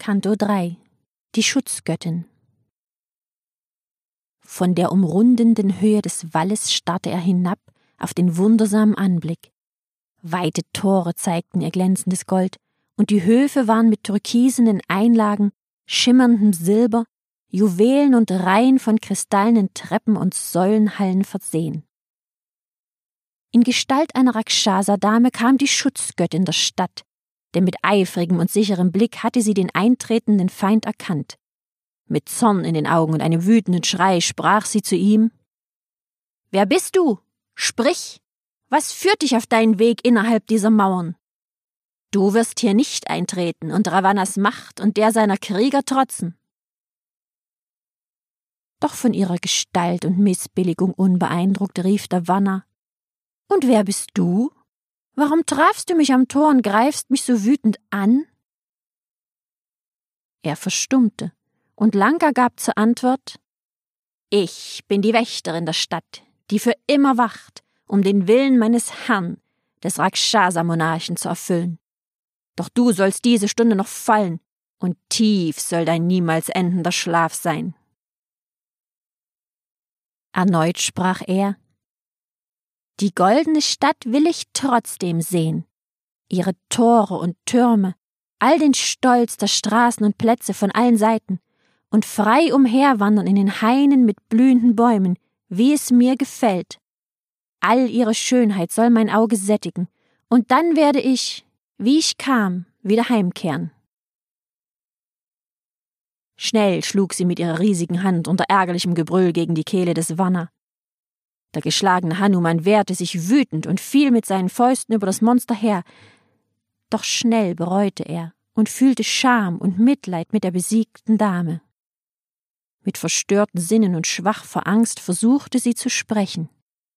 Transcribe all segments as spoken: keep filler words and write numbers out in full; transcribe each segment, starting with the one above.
Kanto drei. Die Schutzgöttin. Von der umrundenden Höhe des Walles starrte er hinab auf den wundersamen Anblick. Weite Tore zeigten ihr glänzendes Gold, und die Höfe waren mit türkisenen Einlagen, schimmerndem Silber, Juwelen und Reihen von kristallenen Treppen und Säulenhallen versehen. In Gestalt einer Rakshasa-Dame kam die Schutzgöttin der Stadt, denn mit eifrigem und sicherem Blick hatte sie den eintretenden Feind erkannt. Mit Zorn in den Augen und einem wütenden Schrei sprach sie zu ihm: »Wer bist du? Sprich! Was führt dich auf deinen Weg innerhalb dieser Mauern? Du wirst hier nicht eintreten und Ravannas Macht und der seiner Krieger trotzen.« Doch von ihrer Gestalt und Missbilligung unbeeindruckt rief der Vanna: »Und wer bist du? Warum trafst du mich am Tor und greifst mich so wütend an?« Er verstummte, und Lanka gab zur Antwort: »Ich bin die Wächterin der Stadt, die für immer wacht, um den Willen meines Herrn, des Rakshasa-Monarchen, zu erfüllen. Doch du sollst diese Stunde noch fallen, und tief soll dein niemals endender Schlaf sein.« Erneut sprach er: »Die goldene Stadt will ich trotzdem sehen, ihre Tore und Türme, all den Stolz der Straßen und Plätze von allen Seiten, und frei umherwandern in den Hainen mit blühenden Bäumen, wie es mir gefällt. All ihre Schönheit soll mein Auge sättigen, und dann werde ich, wie ich kam, wieder heimkehren.« Schnell schlug sie mit ihrer riesigen Hand unter ärgerlichem Gebrüll gegen die Kehle des Vanna. Der geschlagene Hanuman wehrte sich wütend und fiel mit seinen Fäusten über das Monster her. Doch schnell bereute er und fühlte Scham und Mitleid mit der besiegten Dame. Mit verstörten Sinnen und schwach vor Angst versuchte sie zu sprechen.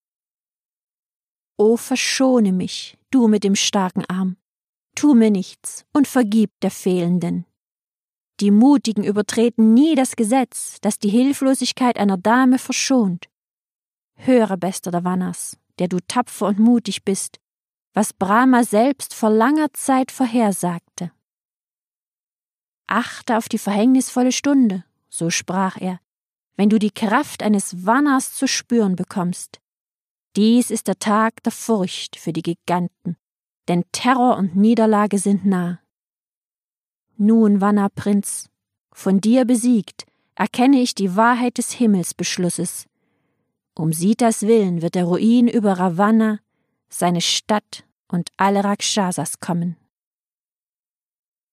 »O, verschone mich, du mit dem starken Arm. Tu mir nichts und vergib der Fehlenden. Die Mutigen übertreten nie das Gesetz, das die Hilflosigkeit einer Dame verschont. Höre, bester der Vannas, der du tapfer und mutig bist, was Brahma selbst vor langer Zeit vorhersagte. Achte auf die verhängnisvolle Stunde, so sprach er, wenn du die Kraft eines Vannas zu spüren bekommst. Dies ist der Tag der Furcht für die Giganten, denn Terror und Niederlage sind nah. Nun, Vanna-Prinz, von dir besiegt, erkenne ich die Wahrheit des Himmelsbeschlusses. Um Sitas Willen wird der Ruin über Ravanna, seine Stadt und alle Rakshasas kommen.«